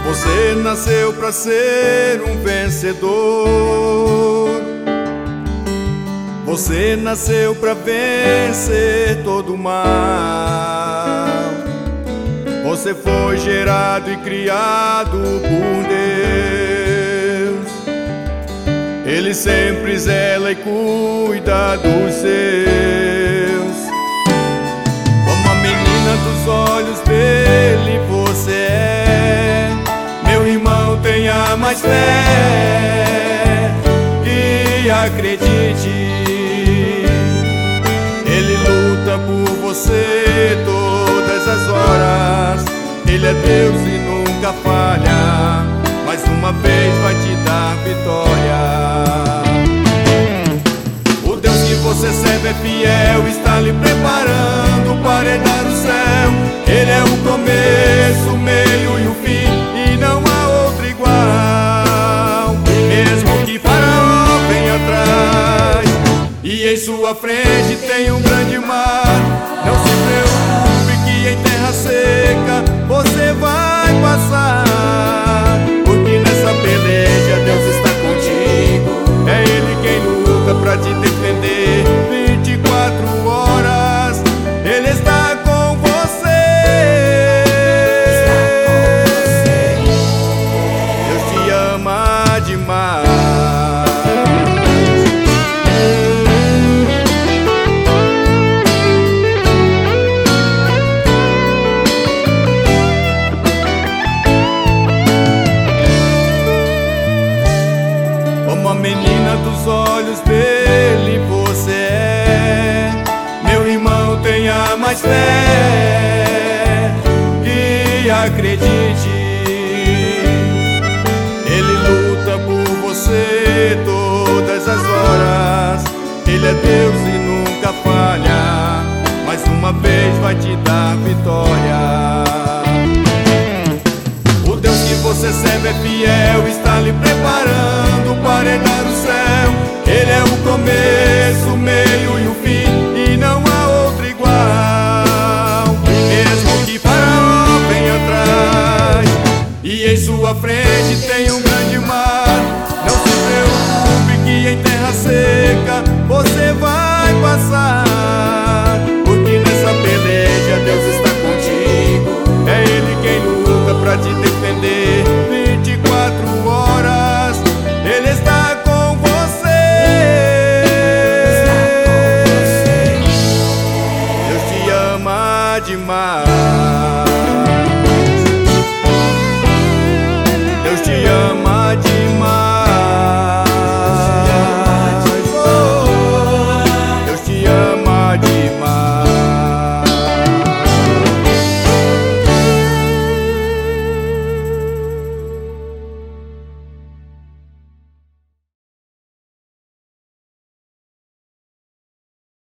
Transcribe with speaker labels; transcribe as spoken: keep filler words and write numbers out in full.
Speaker 1: Você nasceu para ser um vencedor. Você nasceu para vencer todo o mal. Você foi gerado e criado por Deus. Ele sempre zela e cuida dos seus. Como a menina dos olhos dele você é. Meu irmão, tenha mais fé e acredite. Ele luta por você todas as horas. Ele é Deus e nunca falha. Mais uma vez vai te dar vitória. O Deus que você serve é fiel, está lhe preparando para herdar o céu. Ele é o começo, o meio e o fim, e não há outro igual. Mesmo que Faraó venha atrás e em sua frente tem um grande mar, não se preocupe que em terra seca você vai passar, porque nessa peleja Deus está contigo. É Ele quem luta pra te defender vinte e quatro horas. Ele está com você. Deus te ama demais. Como a menina dos olhos dele você é. Meu irmão, tenha mais fé e acredite. Ele luta por você todas as horas. Ele é Deus e nunca falha. Mais uma vez vai te dar vitória. O Deus que você serve é fiel, está lhe preparando para herdar o céu. Ele é o começo, o meio e o fim, e não há outro igual. Mesmo que Faraó venha atrás e em sua frente tem um grande mar, não se preocupe que em terra seca você vai passar, porque nessa peleja Deus está contigo. É Ele quem luta pra te defender vinte e quatro horas. Ele está com você. Deus te ama demais. Deus te ama.